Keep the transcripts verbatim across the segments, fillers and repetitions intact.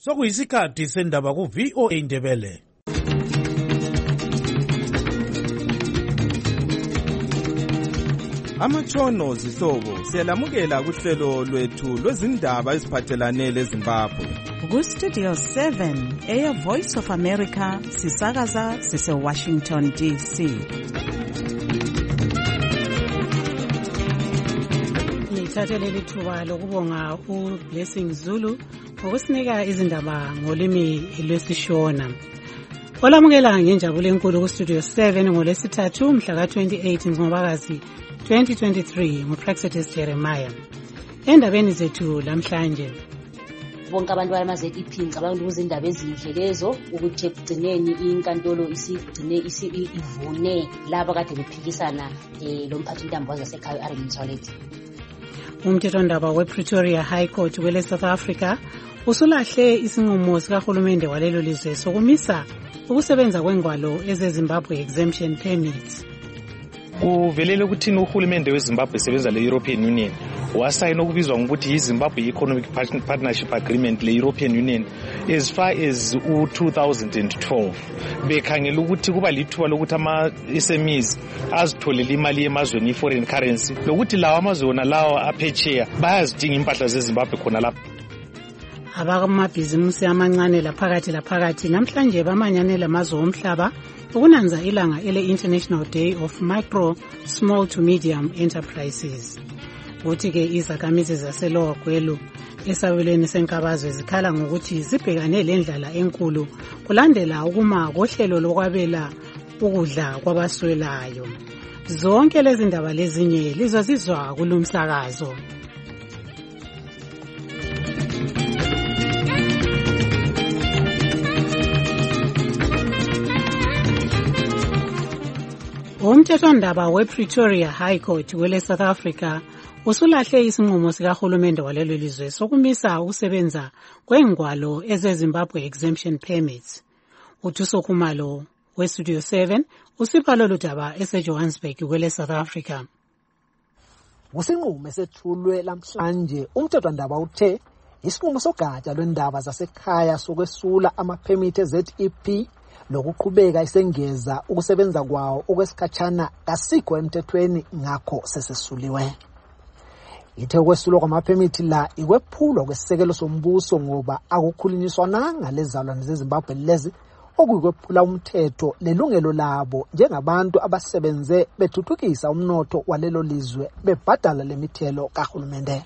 Sokuyisikhathi sendaba ku V O A Ndebele. Amatshono zihlobo siyalamukela kuhlelo lwethu lwezindaba eziphathelane leZimbabwe. Ku Studio seven, Air Voice of America, sisakaza sise Washington D C. Ngithathe leli thuba lokubonga uBlessing Zulu ngokusinika izindaba ngolimi lwesishona. Olamukela ngenjabulo enkulu ku Studio seven ngolesithathu mhla ka twenty-eight Ncwabakazi twenty twenty-three nguPraxetis Jeremiah. Endabeni zethu lamhlanje, bonke abantu bamaze E P ngicabanga ukuthi izindaba ezinhle lezo ukuthi ekugcineni inkantolo isigcine ivune laba kade bephikisana eh lo mphathi intambo zasekhaya Aaron Motsoaledi. Umthethondaba wePretoria High Court wele South Africa usulahle isinqumo sikahulumende walelo lizwe sokumisa ukusebenza kwengwalo ezeZimbabwe exemption permits. Kuvelele ukuthi uhulumende weZimbabwe sebenza le-European Union wasayina okubizwa ngokuthi yi-Zimbabwe Economic Partnership Agreement le-European Union as far as u-two thousand twelve. Bekhangela ukuthi kuba lithuba lokuthi ama-S M Es azitholele imali emazweni i-foreign currency lokuthi lawa amazwe wona lawa aphetsheya bayazidinga impahla zeZimbabwe khona lapha. Abamabhizimusi amancane laphakathi laphakathi namhlanje bamanyane lamazwe omhlaba ukunanza ilanga ele-International Day of Micro, Small to Medium Enterprises. Uthi ke izakhamizi zaseLower Gwelu esabelweni senkabazwe zikhala ngokuthi zibhekane lendlala enkulu kulandela ukuma kohlelo lokwabela ukudla kwabaswelayo. Zonke lezi ndaba lezinye lizozizwa kulumsakazo. Umthethondaba wePretoria High Court wele South Africa usulahle isinqumo sikahulumende walelo lizwe sokumisa ukusebenza kwengwalo ezeZimbabwe exemption permits. Uthuso Khumalo weStudio seven usipha lolu daba eseJohannesburg wele South Africa. Usinqumo esethulwe lamhlanje umthethondaba uthe isinqumo sogatsha lwendaba zasekhaya sokwesula ama-permit e-Z E P lokuqhubeka isengeza ukusebenza kwawo okwesikhatshana kasikho emthethweni ngakho sesesuliwe. Ithe ukwesulwa kwamaphemithi la ikwephulwa kwesisekelo sombuso ngoba akukhulunyiswananga lezalwane zeZimbabwe lezi okuyikwephula umthetho lelungelo labo njengabantu abasebenze bethuthukisa umnotho walelo lizwe bebhadala lemithelo kahulumende.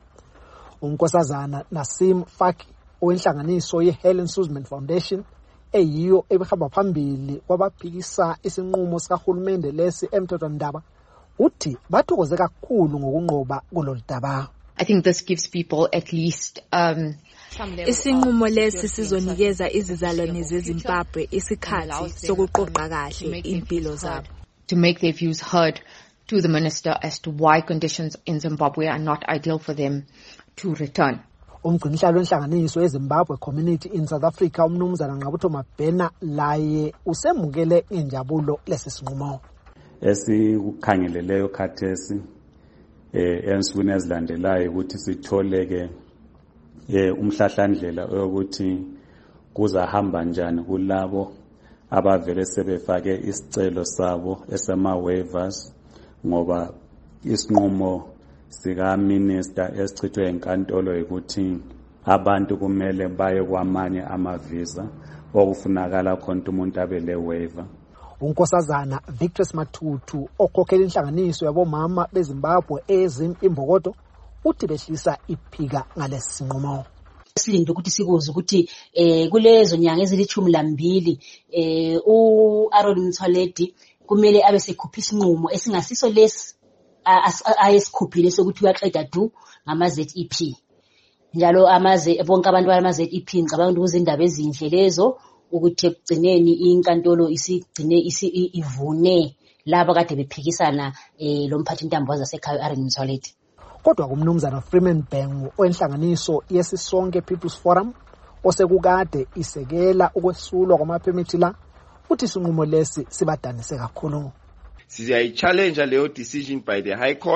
Unkosazana Nasim Faki owenhlanganiso ye-Helen Suzman Foundation eyiyo ebehamba phambili kwabaphikisa isinqumo sikahulumende lesi emthethondaba uthi bathokoze kakhulu ngokunqoba kulolu daba. I think this gives people at least um isinqumo lesi sizonikeza izizalwane zeZimbabwe isikhathi sokuqoqa kahle impilo zabo, to make their views heard to the minister as to why conditions in Zimbabwe are not ideal for them to return. Umgcinihlalo wenhlanganiso yeZimbabwe Community in South Africa umnumzana Ngqabutho Mabhena laye usemukele injabulo lesisinqumo. Esikukhangeleleyo khathesi eh ensukwini ezilandelayo ukuthi sitholeke eh umhlahlandlela ukuthi kuzahamba njani kulabo abavele sebefake isicelo sabo esema waivers ngoba isinqumo sika minister esichithwe enkantolo ukuthi abantu kumele baye kwamanye amavisa okufunakala khona umuntu abele waiver. Unkosazana Victor Matutu okhokhela inhlanganiso yabomama beZimbabwe ezim imbokodo uthi behlisa iphika ngalesinqumo. Silinde ukuthi sikuze ukuthi eh kulezo nyanga ezilithumi lambili eh uAaron Motsoaledi kumele abe sekhupha isinqumo esingasiso lesi ayesikhuphile sokuthi uyaqeda du ngama-Z E P. Njalo amaze bonke abantu bama-Z E P ngicabanga ukuthi izindaba ezinhle lezo ukuthi ekugcineni inkantolo isigcine ivune laba kade bephikisana eh lo mphathi intambo zasekhaya Aaron Motsoaledi. Kodwa kumnumzana Freeman Bhengu owenhlanganiso yesisonke People's Forum osekukade isekela ukwesulwa kwamaphemithi la uthi isinqumo lesi sibadanise kakhulu. Siyayi challenge leyo decision by the High Court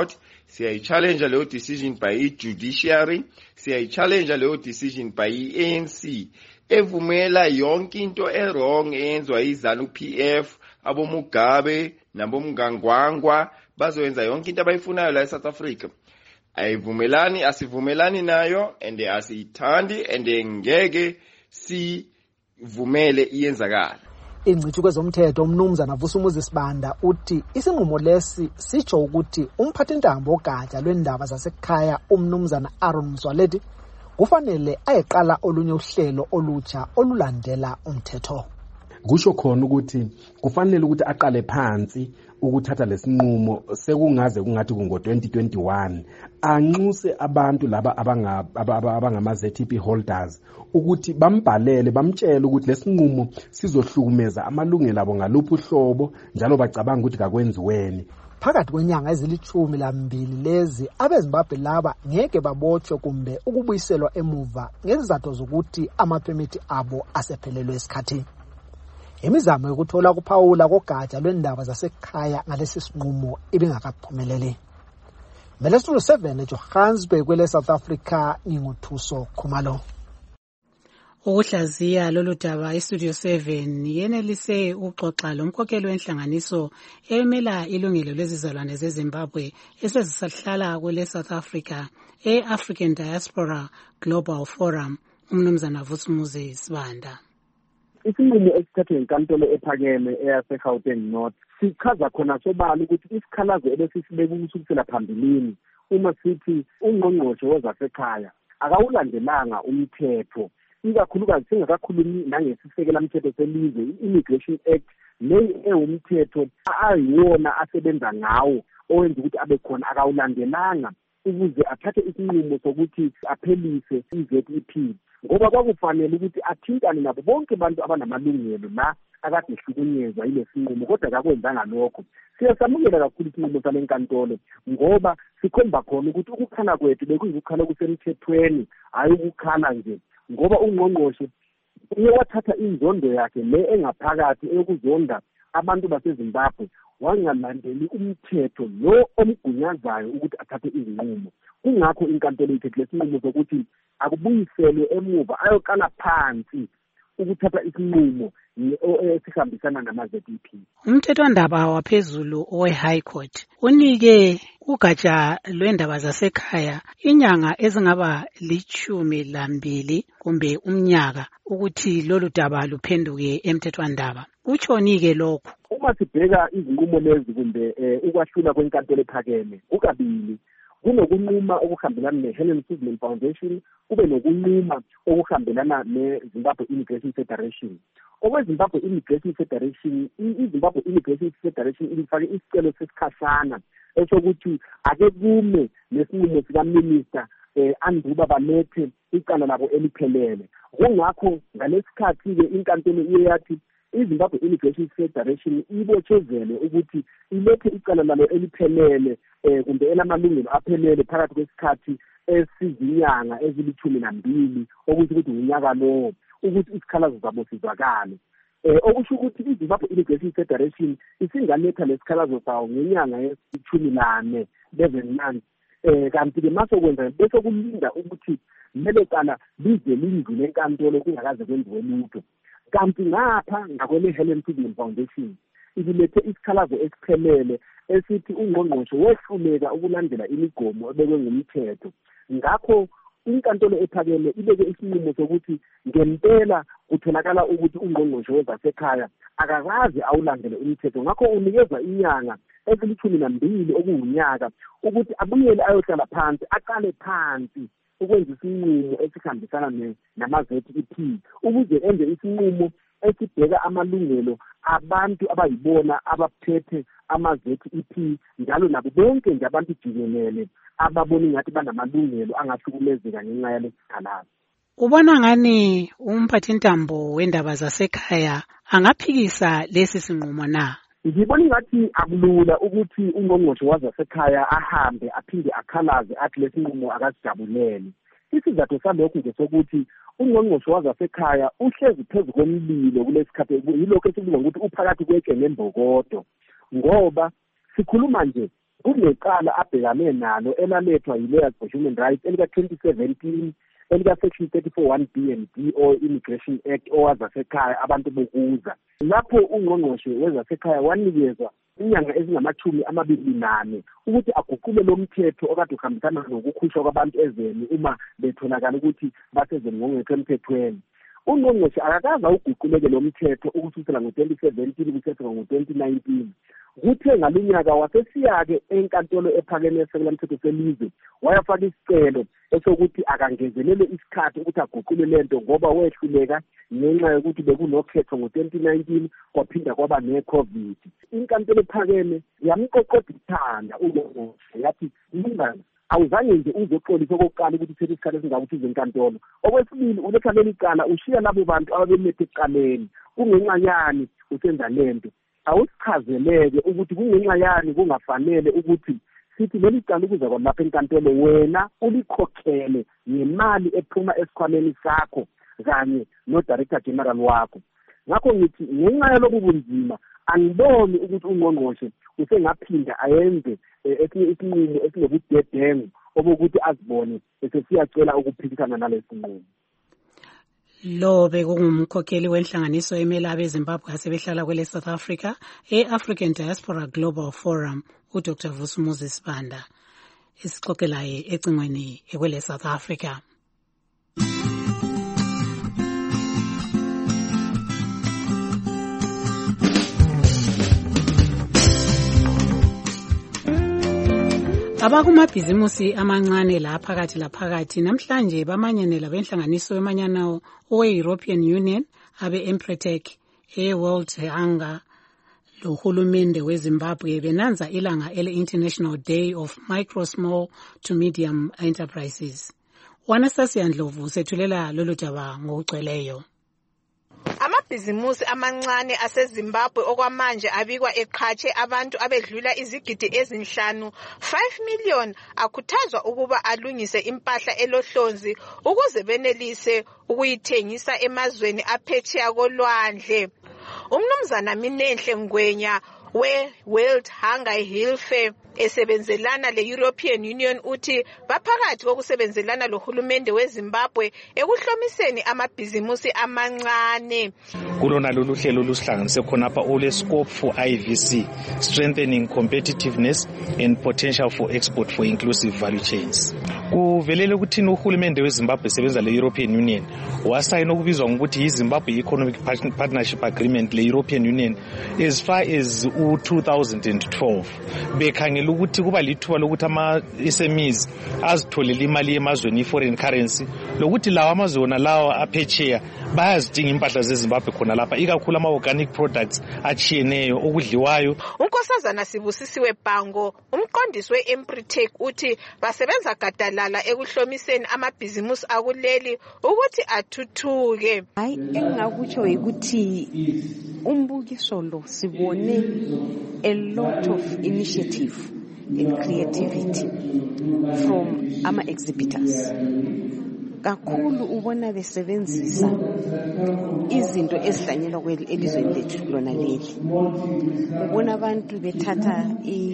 siyayi-challenge leyo decision by i-judiciary, siyayi-challenge leyo decision by i-A N C evumela yonke into e-wrong eyenzwa yi-ZANU-P F, abomugabe nabomngangwangwa bazoyenza yonke into abayifunayo la eSouth Africa. Ayivumelani, asivumelani nayo and asiyithandi and ngeke sivumele iyenzakala. Ingcithi kwezomthetho umnumzana Vusumuzi Sibanda uthi isinqumo lesi sitsho ukuthi umphathintambo ogatsha lwendaba zasekhaya umnumzana Aaron Motsoaledi kufanele ayeqala olunye uhlelo olutsha olulandela umthetho. Kusho khona ukuthi kufanele ukuthi aqale phansi ukuthatha lesinqumo sekungaze kungathi kungo twenty twenty-one anxuse abantu laba abangama Z T P holders ukuthi bambhalele bamtshele ukuthi lesinqumo sizohlukumeza amalungelo abo ngaluphi uhlobo njalo bacabanga ukuthi kakwenziweni. Phakathi kwenyanga ezilithumi lambili lezi abeZimbabwe laba ngeke babotshwe kumbe ukubuyiselwa emuva ngezizathu zokuthi amaphemithi abo asephelelwe isikhathi. Imizamo yokuthola kuphawula kogatsha lwendaba zasekhaya ngalesi sinqumo ibingakaphumeleli. Melesulu seven eJohannesburg kwele South Africa nginguthuso Khumalo. Ukuhlaziya lolu daba iStudio seven yenelise uxoxa lomkhokheli wenhlanganiso emela ilungelo lezizalwane zeZimbabwe esezisahlala kwele South Africa e-African Diaspora Global Forum umnumzana Vusumuzi Sibanda. Isinqumo esithathwe inkantolo ephakeme eyase-Gauteng North sichaza khona sobala ukuthi isikhalazo ebesisibeka ukusukela phambilini uma sithi ungqongqoshe wezasekhaya akawulandelanga umthetho, ikakhulukazi singakakhulumi nangesisekela mthetho selizwe i-Immigration Act leyo ewumthetho ayiwona asebenza ngawo owenza ukuthi abe khona akawulandelanga ukuze athathe isinqumo sokuthi aphelise i-Z E P, ngoba kwakufanele ukuthi athintane nabo bonke abantu abanamalungelo la akade ehlukunyezwa yile sinqumo, kodwa akakwenzanga lokho. Siyasamukela kakhulu isinqumo sale nkantolo ngoba sikhomba khona ukuthi ukukhala kwethu bekuyikukhala kusemthethweni, hayi ukukhala nje ngoba ungqongqoshe uye wathatha inzondo yakhe le engaphakathi eyokuzonda abantu baseZimbabwe wangalandeli umthetho lo omgunyazayo ukuthi athathe izinqumo. Kungakho inkantolo ithethe lesinqumo sokuthi akubuyiselwe emuva ayokala phansi ukuthatha isinqumo esihambisana nama-Z E P. Umthethwandaba waphezulu owe-High Court unike ugatsha lwendaba zasekhaya inyanga ezingaba lichumi lambili kumbe umnyaka ukuthi lolu daba luphenduke emthethwandaba. Utshoni-ke lokho? Uma sibheka izinqumo lezi kumbe ukwahlula kwenkantolo ephakeme kukabili, kunokunquma okuhambelana ne-Helen Suzman Foundation, kube nokunquma okuhambelana ne-Zimbabwe Immigration Federation. Okwe-Zimbabwe Immigration Federation, i-Zimbabwe Immigration Federation ilifake isicelo sesikhashana esokuthi ake kume nesinqumo sikaMinista eh Anduba balethe icala labo eliphelele. Kungakho ngalesikhathi-ke inkantolo iye yathi iZimbabwe Immigration Federation ibotshezelwe ukuthi ilethe icala lalo eliphelele eh kumbe elamalungelo aphelele phakathi kwesikhathi esizinyanga ezilithumi nambili okuthi ukuthi unyaka lowo ukuthi isikhalazo zabo sizakale. Eh okusho ukuthi iZimbabwe Immigration Federation isingaletha lesikhalazo sawo ngenyanga yesithumi nane eleven months. Eh kanti ke mase kwenza bese kulinda ukuthi lelo cala lize lindlule enkantolo kungakaze kwenziwe lutho. Kanti ngapha ngakwele Helen Suzman Foundation ibilethe isikhalazo esiphelele esithi ungqongqoshe wehluleka ukulandela imigomo ebekwe ngumthetho. Ngakho inkantolo ephakeme ibeke isinqumo sokuthi ngempela kutholakala ukuthi ungqongqoshe wezasekhaya akakazi awulandele umthetho. Ngakho unikezwa inyanga ezilithumi nambili okuwunyaka ukuthi abuyele ayohlala phansi aqale phansi ukwenza isinqumo esihambisana nama-Z E P ukuze enze isinqumo esibheka amalungelo abantu abayibona abaphethe ama-Z E P njalo nabo bonke nje abantu jikelele ababona ngathi banamalungelo angahlukumezeka ngenxa yalesikhalazo. Ubona ngani umphathintambo wendaba zasekhaya angaphikisa lesi sinqumo na? Ngibona ngathi akulula ukuthi ungqongqoshe wazasekhaya ahambe aphinde akhalaze athi lesinqumo akasijabulele. Isizathu salokhu ngesokuthi ungqongqoshe wazasekhaya uhlezi phezu komlilo kulesikhathi yilokho esikubiza ukuthi uphakathi kwetshe nembokodo, ngoba sikhuluma nje kunecala abhekane nalo elalethwa yi-Lawyers for Human Rights elika twenty seventeen elika section thirty-four one B and D o Immigration Act owazasekhaya abantu bokuza. Lapho ungqongqoshe wezasekhaya wanikezwa inyanga ezingamachumi amabili nane ukuthi aguqule lo mthetho okade uhambisana nokukhushwa kwabantu ezweni uma betholakala ukuthi basezweni ngokungekho emthethweni. Ungqongqoshe akakaza uguquleke lo mthetho ukusukela ngo-twenty seventeen kuseseka ngo-twenty nineteen. Kuthe ngalinyaka wasesiyake enkantolo ephakeme esekela mthetho selizwe wayafaka isicelo esokuthi akangezelele isikhathi ukuthi aguqule lento ngoba wehluleka ngenxa yokuthi bekunokhetho ngo-twenty nineteen kwaphinda kwaba ne-COVID. Inkantolo ephakeme yamqoqoda ithanda ungqongqoshe yathi mngani awuzange nje uzoxolisa okokuqala ukuthi uthethe isikhathi esingakuthi izenkantolo. Okwesibili uletha leli cala ushiya labo bantu ababelethe eqaleni kungenxa yani usenza lento. Awusichazeleke ukuthi kungenxa yani kungafanele ukuthi sithi leli cala ukuza kwalapha enkantolo wena ulikhokhele ngemali ephuma esikhwameni sakho kanye no-Director General wakho. Ngakho ngithi ngenxa yalobu bunzima angiboni ukuthi ungqongqoshe usengaphinda ayenze esinye isinqumo esinobudedengu obokuthi azibone esesiyacela ukuphikisana nalesi sinqumo. Lo bekungumkhokheli wenhlanganiso emela abeZimbabwe asebehlala kwele South Africa e-African Diaspora Global Forum uDr Vusumuzi Sibanda esixoxelayo ecingweni ekwele South Africa. Abakumabhizimusi amancane la phakathi la phakathi namhlanje bamanyanela benhlanganiso yomanyano owe-European Union abe-Empretec e-World Hunger lohulumende weZimbabwe benanza ilanga ele-International Day of Micro, Small to Medium Enterprises. Wanastasia Ndlovu sethulela lolu daba ngokugcweleyo. Amabhizimusi amancane aseZimbabwe okwamanje abikwa eqhatshe abantu abedlula izigidi ezinhlanu five million akhuthazwa ukuba alungise impahla elohlonzi ukuze benelise ukuyithengisa emazweni aphetsheya kolwandle. Umnumzana Minenhle Ngwenya we-World Hunger Hilfe esebenzelana le-European Union uthi baphakathi kokusebenzelana lohulumende weZimbabwe ekuhlomiseni amabhizimusi amancane. Kulona lolu hlelo lusihlanganise khonapha ole scope for I V C, strengthening competitiveness and potential for export for inclusive value chains. Kuvelele ukuthi uhulumende weZimbabwe esebenza le-European Union wasayina okubizwa ngokuthi yi-Zimbabwe Economic Partnership Agreement le-European Union as far as u two thousand twelve. Bekhangela ukuthi kuba lithuba lokuthi ama-S M Es azitholele imali emazweni i-foreign currency lokuthi lawa amazwe wona lawa aphetsheya bayazidinga impahla zeZimbabwe khona lapha ikakhulu ama-organic products achiyeneyo okudliwayo. Unkosazana Sibusisiwe Bhango umqondisi we-Empretec uthi basebenza gadalala ekuhlomiseni amabhizimusi akuleli ukuthi athuthuke. Hayi engakutsho ukuthi umbukiso lo sibone a lot of initiative and creativity from ama exhibitors. Kakhulu ubona besebenzisa izinto ezihlanyelwa kwelizweni lethu lona leli. Ubona abantu bethatha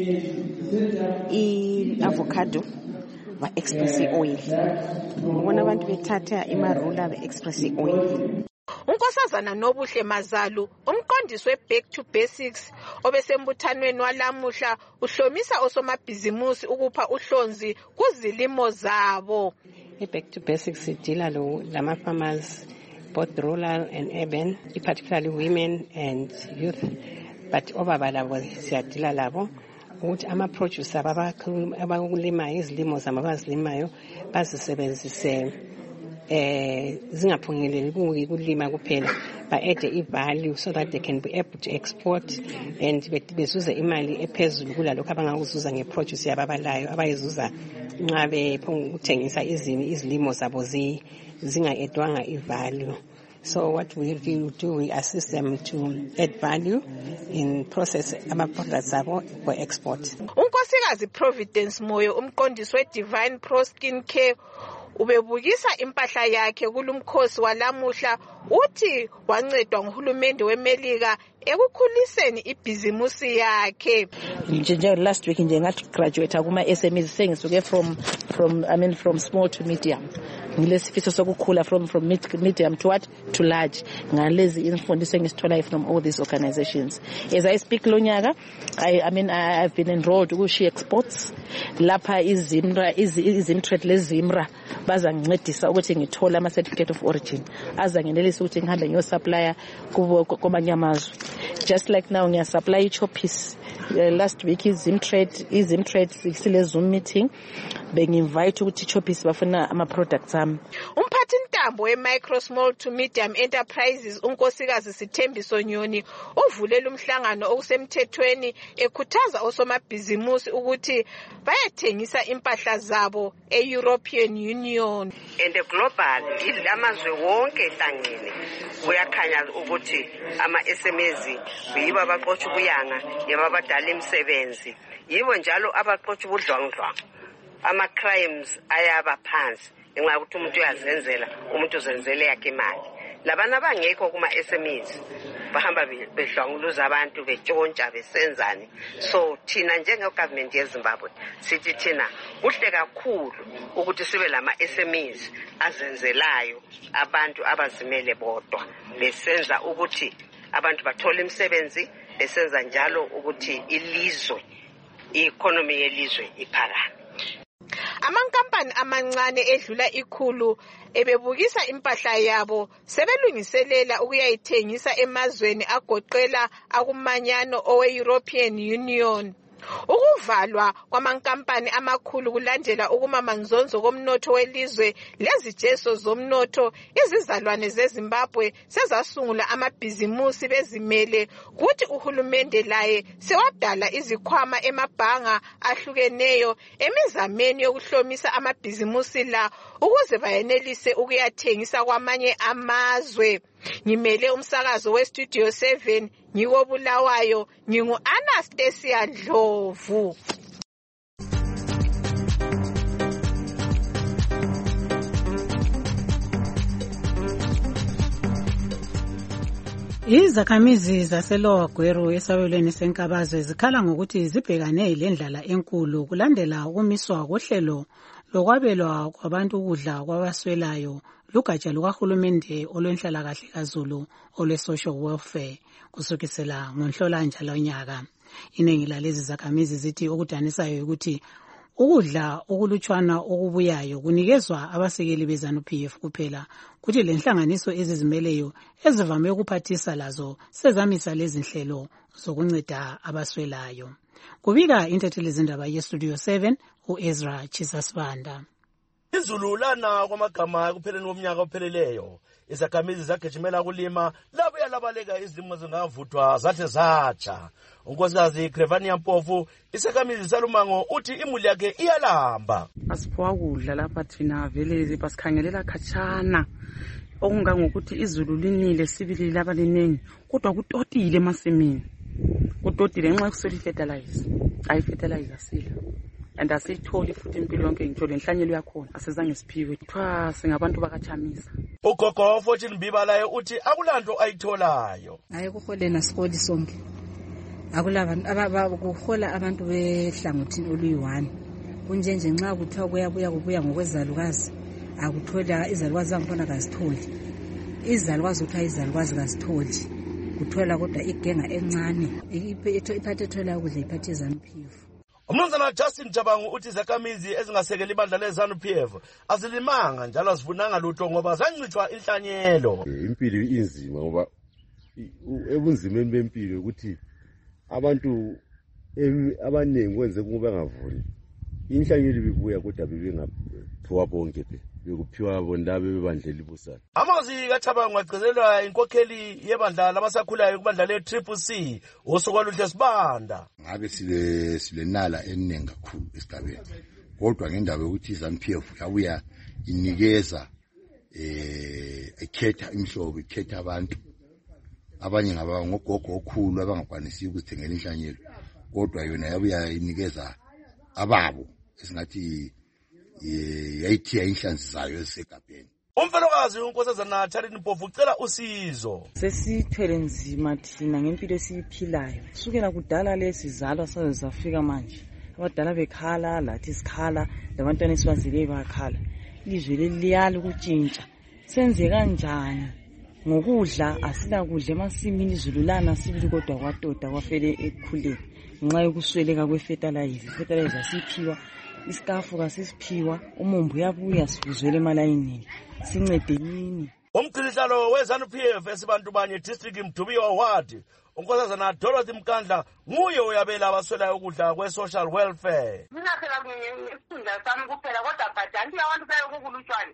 i avocado ba express oil. Ubona abantu bethatha imarula ba express oil. Unkosazana Nobuhle Mazalu umqondisi we-Back to Basics obesembuthanweni walamuhla uhlomisa osomabhizimusi ukupha uhlonzi kuzilimo zabo. I-Back to Basics idila lo lama farmers both rural and urban, particularly women and youth, but obaba labo siyadila labo ukuthi ama-producer abakulimayo izilimo zabo abazilimayo bazisebenzise eh zingaphumeleli kulima kuphela ba add i-value so that they can be able to export and bezuza imali ephezulu kulalokho abangakuzuza ngeproduce yababalayo abayizuza nxa bephunguthengisa izilimo zabo zinga-edwanga i-value. So what we do, we assist them to add value in process ama-products abo for export. Unkosikazi Providence Moyo umqondisi we-Divine Pro Skin Care ubebukisa impahla yakhe kulumkhosi walamuhla uthi wancedwa nguhulumende weMelika ekukhuliseni ibhizimusi yakhe. Nje last week nje ngathi graduate kuma S M Es sengisuke from from I mean from small to medium. Ngilesifiso sokukhula from from medium to what to large. Ngalezi imfundiso engisithola from all these organizations. As I speak lonyaka, I I mean I, I've been enrolled ku She Exports lapha izimra izimtrade lezimra bazangincedisa ukuthi ngithola ama certificate of origin. Azangenelisa ukuthi ngihambe ngiyo supplier kwamanye amazwe. Just like now ngiya supply Choppies. Uh, last week is Zimtrade is Zimtrade sile Zoom meeting bengi-invite ukuthi Choppies bafuna ama products ami. Umphathi ntambo we Micro Small to Medium Enterprises unkosikazi Sithembiso Nyoni uvulela umhlangano okusemthethweni ekhuthaza osomabhizimusi ukuthi bayathengisa impahla zabo e-European Union. And the global amazwe wonke ehlangene kuyakhanya ukuthi ama S M Es yibo abaqotsha ubuyanga yibo abadala imisebenzi yibo njalo abaqotsha ubudlwangudlwangu ama crimes ayaba phansi ngenxa yokuthi umuntu uyazenzela umuntu uzenzele yakhe imali labana bangekho kuma S M Es bahamba bedlwanguluza abantu betshontsha besenzani. So thina njenge government yeZimbabwe sithi thina kuhle kakhulu ukuthi sibe lama S M Es azenzelayo abantu abazimele bodwa besenza ukuthi abantu bathola imisebenzi besenza njalo ukuthi ilizwe i-economy yelizwe iphakame. Amankampani amancane edlula ikhulu ebebukisa impahla yabo sebelungiselela ukuyayithengisa emazweni agoqela akumanyano owe-European Union. Ukuvalwa kwamankampani amakhulu kulandela ukumamanzonzo komnotho welizwe lezijeso zomnotho, izizalwane zeZimbabwe sezasungula amabhizimusi bezimele kuthi uhulumende laye sewadala izikhwama emabhanga ahlukeneyo emizameni yokuhlomisa amabhizimusi la ukuze bayenelise ukuyathengisa kwamanye amazwe. Ngimele umsakazo we Studio seven ngiko Bulawayo, ngingu Anastasia Dlovu. Izakhamizi zaseLower Gweru esabelweni senkabazwe zikhala ngokuthi zibhekane lendlala enkulu kulandela ukumiswa kohlelo lokwabelwa kwabantu ukudla kwabaswelayo lugatsha lukahulumende olwenhlalakahle kaZulu olwe-social welfare kusukisela ngoNhlolanja lonyaka. Iningi lalezi zakhamizi zithi okudanisayo ukuthi ukudla okulutshwana okubuyayo kunikezwa abasekeli beZANU-P F kuphela, kuthi lenhlanganiso ezizimeleyo ezivame ukuphathisa lazo sezamisa lezi nhlelo zokunceda abaswelayo. Kubika intatheli zindaba yeStudio seven uEzra Chisasibanda. Izululana kwamagama kupheleni komnyaka opheleleyo, izakhamizi zagijimela kulima labo yalabaleka izilimo zingavuthwa zathe zatsha. Unkosikazi Crevania Mpofu isakhamizi salumango uthi imuli yakhe iyalamba. Asiphiwa ukudla lapha thina vele basikhangelela khatshana okungangokuthi izulu linile sibili labalinengi kodwa kutotile emasimini. Kutotile ngenxa yokuswela fertilizer. Ayi fertilizer sila. And asiyitholi futhi impilo yonke ngitho lenhlanyelo yakhona asizange siphiwe kuthiwa singabantu bakachamisa. Ugogo Fortune Bibalayo uthi akulanto ayitholayo. Hayi kuholena sikholi sonke. Akulabantu abakuhola abantu behlangothini oluyi-one. Kunjenje nxa kuthiwa kuyabuya kubuya ngokwezalukazi akuthola izalukazi zangikhona kazitholi. Izalukazi uthiwa izalukazi kazitholi. Kuthola kodwa igenga encane iphathe ethola ukudla iphathe iZANU-P F. Umnumzana Justin Jabangu uthi izakhamizi ezingasekeli ibandla leZANU-P F azilimanga njalo azifunanga lutho ngoba zancitshwa inhlanyelo. Impilo inzima ngoba ebunzimeni bempilo ukuthi abantu abanengi kwenze kube bangavuni. Inhlanyelo bibuya kodwa bebengaphiwa bonke phe bekuphiwa bona bebandlela ibusana. Amazwi kaThabangu agcizelwa inkokheli yebandla labasakhulayo kubandla le-Triple C uSokwaluhle Sibanda. Ngabe sile silenala eningi kakhulu esigabeni kodwa ngendaba yokuthi iZANU-P F yabuya inikeza eh ekhetha imhlobo ikhetha abantu abanye ngaba ngogogo okhulu abangakwanisi ukuzithengela inhlanyelo kodwa yona yabuya inikeza ababo esingathi yayithiya inhlanzi zayo ezisegabheni. Umfelokazi uNkosazana Charity Mpofu ucela usizo. Sesithwele nzima thina ngempilo esiyiphilayo. Sukela kudala lesizalwa saze safika manje. Abadala bekhala lathi sikhala labantwana esibazile bakhala. Ilizwe leliyali ukutshintsha. Senze kanjani? Ngokudla asila kudla emasimini izululana sibili kodwa kwatoda kwafele ekukhuleni. Nxa yokusweleka kwefertilizer, fertilizer siphiwa, isikafu kasiphiwa, umumbu uyabuya sivuzwele emalayinini. Sincede nini? Umgcinisihlalo weZANU P F esibantubanye district Mdubiwa Ward, uNkosazana Dorothy Mkandla nguye uyabela abaswelayo ukudla kwe-social welfare. Mina phela ngifunda sami kuphela kodwa bhadanti abantu bayokukulutshwana.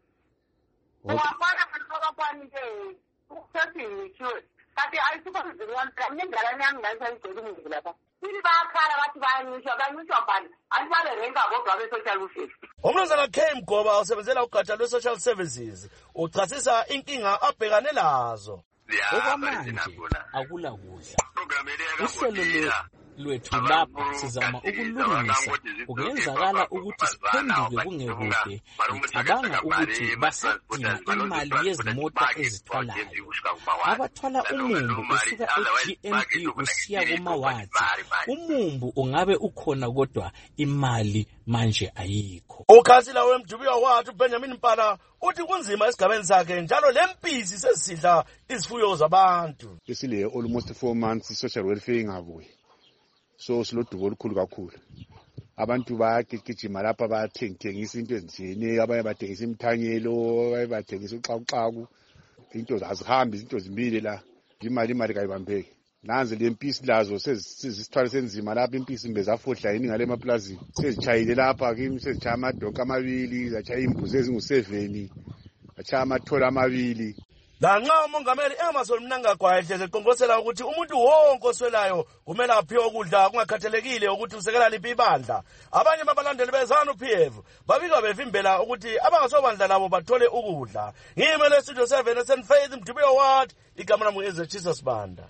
Ungafana kantoka kwani ke ukusethi ngithiwe kanti ayisukho zingwani ngendlela yami ngayisayigcela umngu lapha. Sili bayakhala bathi bayanyishwa banyishwa bani alibale renka bodwa be-social welfare. Umnumzana K Mgoba usebenzela ugatsha lwe-social services uchasisa inkinga abhekane lazo. Okwamanje akula kudla. Uhlelo lwethu lapha sizama ukulungisa ukungenzakala ukuthi siphenduke kungekude. Ngicabanga ukuthi basadinga imali yezimota ezithwalayo. Abathwala umumbu usuka e-G M E usiya kuma-wards. Umumbu ungabe ukhona kodwa imali manje ayikho. Ukhansila weMdubiwa Ward uBenjamin Mpala uthi kunzima esigabeni sakhe njalo lempisi sesidla izifuyo zabantu. Isile almost four months social welfare ingabuyi. So silodubo olukhulu kakhulu. Abantu bayagijima lapha bayathengisa into ezitshiyeneyo, abanye bathengisa imithanyelo, abanye bathengisa uxakuxaku. Into azihambi izinto zimile la. Imali imali kayibambeki. Nanze lempisi lazo sezisithwala senzima lapha impisi imbe zafohla yini ngale emaplazini. Sezichayile lapha kimi sezichaya amadonka amabili, zachaya imbuzi ezingu seven, zachaya amathola amabili. Lanxa umongameli Emmerson Mnangagwa ehleze eqonqosela ukuthi umuntu wonke oswelayo kumele aphiwe ukudla kungakhathalekile ukuthi usekela liphi ibandla. Abanye babalandeli beZANU P F babika bevimbela ukuthi abangasobandla labo bathole ukudla. Ngimele Studio seven eSt Faith Mdubiwa Ward, igama lami ngeZechisa Sibanda.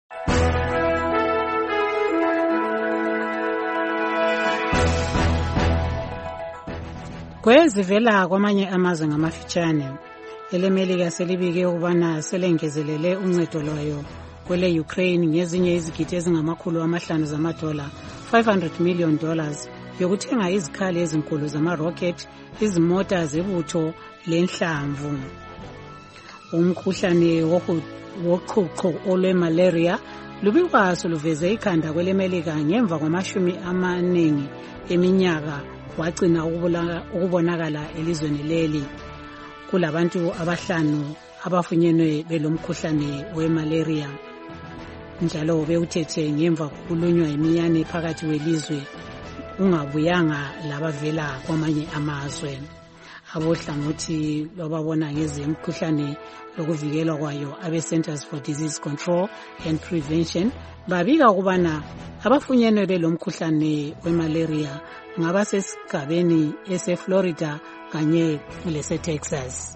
Kwezivela kwamanye amazwe ngamafitshane, elemelika selibike ukubana selengezelele uncedo lwayo kwele Ukraine ngezinye izigidi ezingamakhulu amahlanu zamadola, five hundred million dollars, yokuthenga izikhali ezinkulu zama-rocket, izimota zebutho lenhlamvu. Umkhuhlane woqhuqho olwe-malaria lubikwaso luveze ikhanda kwelemelika ngemva kwamashumi amaningi eminyaka wagcina ukubonakala elizweni leli. Kulabantu abahlanu abafunyenwe belomkhuhlane we-malaria. Njalo bewuthethe ngemva kokulunywa imiyane phakathi welizwe ungabuyanga labavela kwamanye amazwe. Abohlangothi lwababona ngezemkhuhlane lokuvikelwa kwayo abe-Centers for Disease Control and Prevention babika ukubana abafunyenwe belomkhuhlane we-malaria ngabasesigabeni ese-Florida kanye lese-Texas.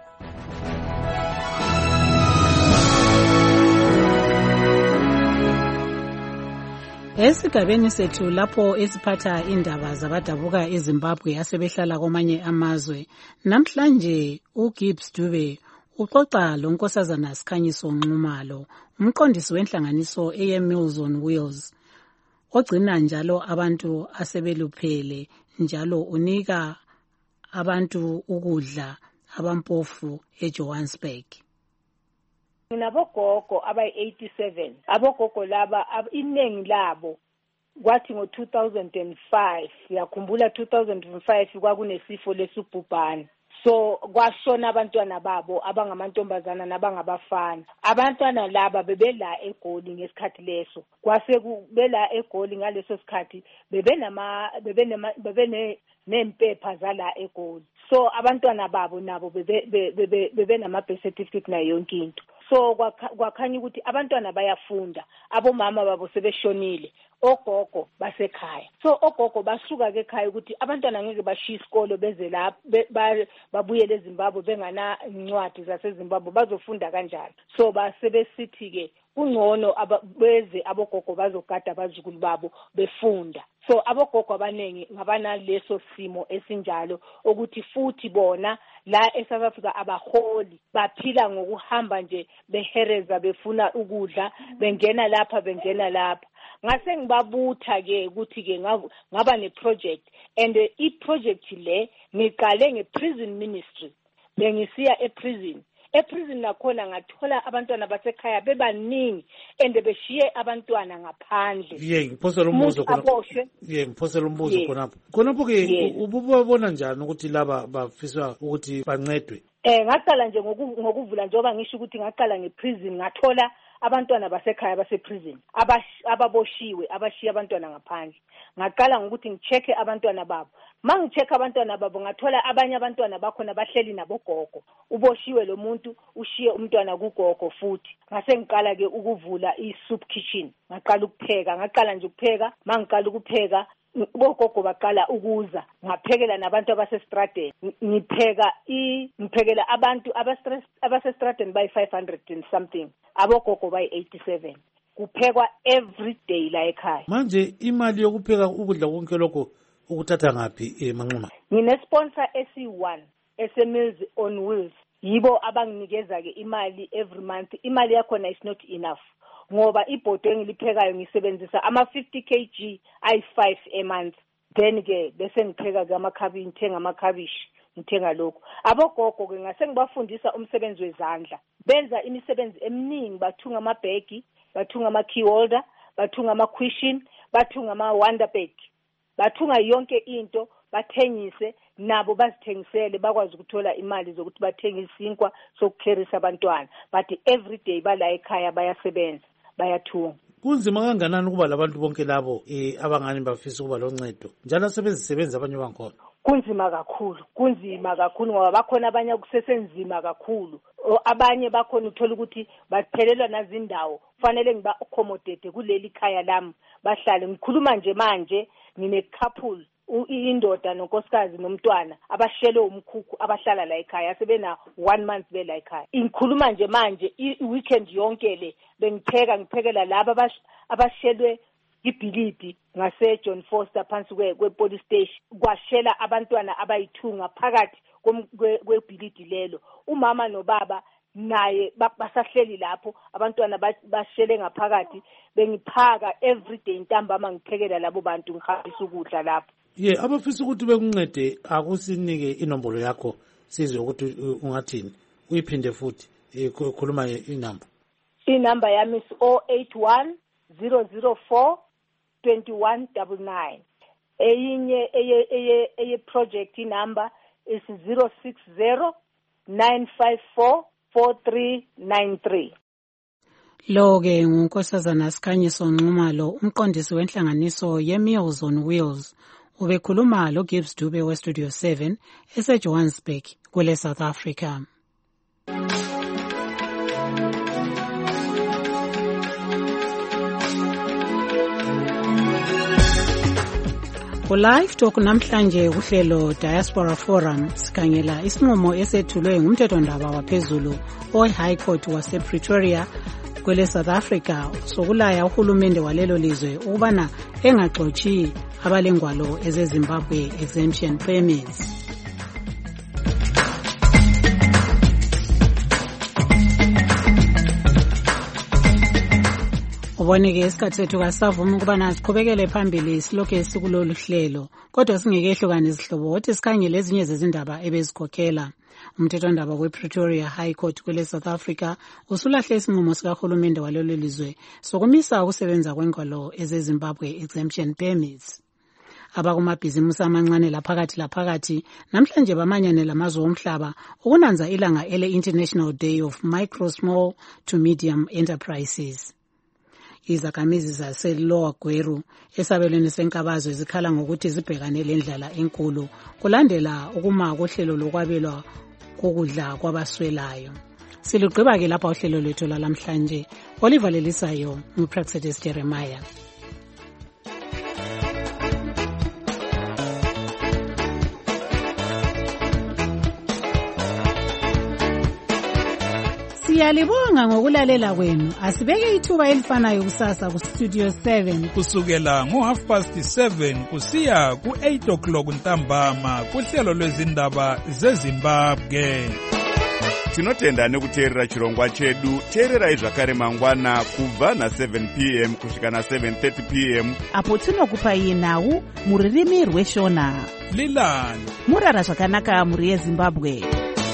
Esigabeni sethu lapho esiphatha indaba zabadabuka eZimbabwe asebehlala kwamanye amazwe, namhlanje uGibbs Dube uxoxa loNkosazana Sikhanyiso Nxumalo, umqondisi wenhlanganiso eyeMeals on Wheels, ogcina njalo abantu asebeluphele, njalo unika abantu ukudla abampofu eJohannesburg. Nginabogogo abayi eighty-seven. Abogogo laba inengi labo kwathi ngo two thousand five, yakhumbula two thousand five kwakunesifo lesubhubhane. So kwashona abantwana babo abangamantombazana nabangabafana. Abantwana laba bebela eGoli ngesikhathi leso. Kwase kubela eGoli ngaleso sikhathi bebenama bebenema bebene nempepha zala eGoli. So abantwana babo nabo bebe bebe bebenama birth certificate na yonke into. So kwakhanya ukuthi abantwana bayafunda, abomama babo sebeshonile. ogogo basekhaya. So ogogo basuka ke ekhaya ukuthi abantwana ngeke bashiya isikolo beze la babuyele eZimbabwe bengana incwadi zaseZimbabwe bazofunda kanjani. So basebesithi ke kungcono beze abogogo bazogada abazukulu babo befunda. So abogogo abanengi ngabana leso simo esinjalo ukuthi futhi bona la eSouth Africa abaholi baphila ngokuhamba nje behereza befuna ukudla bengena lapha bengena lapha. Ngase ngibabutha ke ukuthi ke ngaba neproject and i project le ngiqale ngeprison ministry bengisiya eprison. Eprison nakhona ngathola abantwana basekhaya bebaningi ende beshiye abantwana ngaphandle. Ye ngiphosela umbuzo khona. Ye ngiphosela umbuzo khona. Khonapho ke ububona njani ukuthi laba bafisa ukuthi bancedwe? Eh ngaqala nje ngokuvula njengoba ngisho ukuthi ngaqala ngeprison ngathola abantwana basekhaya baseprison ababoshiwe abashiya abantwana ngaphandle. Ngaqala ngokuthi ngicheke abantwana babo. Mangicheke abantwana babo ngathola abanye abantwana bakhona bahleli nabogogo. Uboshiwe lo muntu ushiye umntwana kugogo futhi. Ngase ngiqala ke ukuvula i-soup kitchen. Ngaqala ukupheka, ngaqala nje ukupheka, mangiqala ukupheka bogogo baqala ukuza ngaphekela nabantu abasestradeni ngipheka i ngiphekela abantu abasestradeni by five hundred and something abogogo by eighty-seven kuphekwa every day la ekhaya. Manje imali yokupheka ukudla konke lokho ukuthatha ngapi eManxuma? Ngine sponsor S C one Meals on Wheels yibo abanginikeza ke imali every month. Imali yakhona is not enough ngoba ibhodo engiliphekayo ngisebenzisa ama fifty kilograms ayi five a month. Then ke bese ngipheka ke amakhabishi ngithenga amakhabishi ngithenga lokho. Abogogo ke ngase ngibafundisa umsebenzi wezandla. Benza imisebenzi eminingi bathunga amabhegi, bathunga ama key holder, bathunga ama cushion, bathunga ama wonder bag. Bathunga yonke into bathengise nabo bazithengisele bakwazi ukuthola imali zokuthi bathenge isinkwa sokukherisa abantwana. But every day bala ekhaya bayasebenza bayathunga. Kunzima kanganani ukuba labantu bonke labo eh abangani bafisa ukuba loncedo njalo sebenzisebenza abanye bankhona? Kunzima kakhulu, kunzima kakhulu ngoba bakhona abanye kusesenzima kakhulu. Abanye bakhona uthola ukuthi baphelelwa nazindawo kufanele ngiba accommodate kuleli khaya lami bahlale. Ngikhuluma nje manje ngine couple indoda nonkosikazi nomntwana abashele umkhukhu abahlala la ekhaya sebena one month be la ekhaya. Ngikhuluma nje manje i-weekend yonke le bengipheka ngiphekela laba abashelwe ibhilidi ngase John Foster phansi kwe police station kwashela abantwana abayithunga phakathi kwebhilidi lelo. Umama nobaba naye basahleli lapho abantwana bashele ngaphakathi bengiphaka every day ntambama ngiphekela labo bantu ngihambisa ukudla lapho. Ye abafisa ukuthi bekuncede akusinike inombolo yakho sizwe ukuthi ungathini uyiphinde futhi khuluma inamba. Inamba yami is zero eight one zero zero four two one nine nine. Eyinye eye eye eye project inamba is zero six zero nine five four four three nine three. Lo ke ngunkosazana Sikhanyiso Nxumalo umqondisi wenhlanganiso ye-Meals on Wheels. Ubekhuluma lo Gibbs Dube we Studio seven ese Johannesburg kule South Africa. Live Talk namhlanje uhlelo Diaspora Forum sikhangela isinqumo esethulwe ngumthethondaba waphezulu oHigh Court wase Pretoria kwele South Africa sokulaya uhulumende walelo lizwe ukubana engaxoxi abalengwalo ezeZimbabwe exemption permits. Uboneke isikhathi sethu kasavuma ukubana siqhubekele phambili silokho sikulolu hlelo kodwa singekehlukana izihlobo othi sikhangele ezinye zezindaba ebezikhokhela. Umthethondaba wePretoria High Court kwele South Africa usulahle isinqumo sikahulumende walelo lizwe sokumisa ukusebenza kwengwalo ezeZimbabwe exemption permits. Abakumabhizimusi amancane laphakathi laphakathi namhlanje bamanyane lamazwe omhlaba ukunanza ilanga ele International Day of Micro Small to Medium Enterprises. Izakhamizi zaseLower Gweru esabelweni senkabazwe zikhala ngokuthi zibhekane lendlala enkulu kulandela ukuma kohlelo lokwabelwa kokudla kwabaswelayo. Silugqiba ke lapha uhlelo lwethu lamhlanje. Oliver Lelisayo nguPraxedis Jeremiah. Siyalibonga ngokulalela kwenu. Asibeke ithuba elifanayo kusasa ku Studio seven kusukela ngo half past seven kusiya ku eight o'clock ntambama kuhlelo lwezindaba zeZimbabwe. Tinotenda nekuteerera chirongwa chedu. Teererai zvakare mangwana kubva na seven p m kusvika na seven thirty p m apo tinokupai nhau muririmi rweshona. Lilani murara zvakanaka muri yeZimbabwe.